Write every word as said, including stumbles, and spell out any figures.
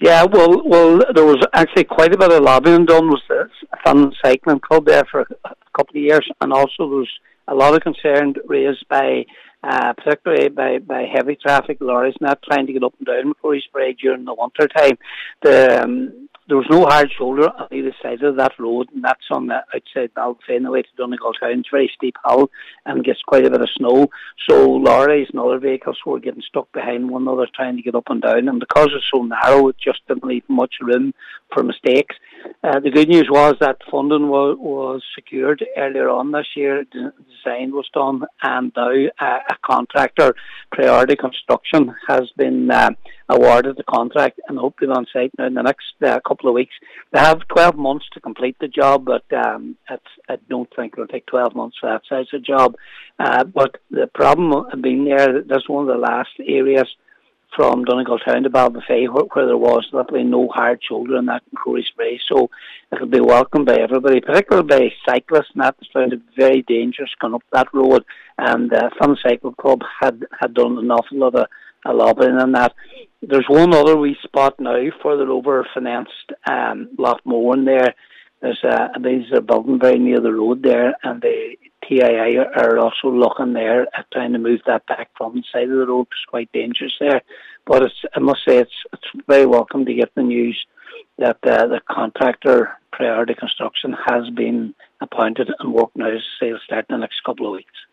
Yeah, well, well, there was actually quite a bit of lobbying done with the Fun Cycling Club there for a couple of years, and also there was a lot of concern raised by, uh, particularly by, by heavy traffic lorries not trying to get up and down Corey Spray during the winter time. The um, There was no hard shoulder on either side of that road, and that's on the outside Balfin, the way to Donegal Town. It's a very steep hill and gets quite a bit of snow. So lorries and other vehicles were getting stuck behind one another trying to get up and down. And because it's so narrow, it just didn't leave much room for mistakes. Uh, the good news was that funding was, was secured earlier on this year. The design was done, and now uh, a contractor, Priority Construction, has been uh, awarded the contract and hopefully on site now in the next uh, couple of weeks. They have twelve months to complete the job, but um, it's, I don't think it'll take twelve months for that size of job. Uh, but the problem being there, that's one of the last areas from Donegal Town to Balbafay where, where there was literally no hard shoulder in that in Corey Spray. So it'll be welcomed by everybody, particularly by cyclists, and that's found it very dangerous going up that road. And uh, Fun Cycle Club had, had done an awful lot of uh, lobbying on that. There's one other wee spot now further over financed um, Lochmoran there. There's a, these are building very near the road there, and the T I I are also looking there at trying to move that back from the side of the road. It's quite dangerous there. But it's, I must say it's it's very welcome to get the news that uh, the contractor, Priority Construction, has been appointed and work now to say it'll start in the next couple of weeks.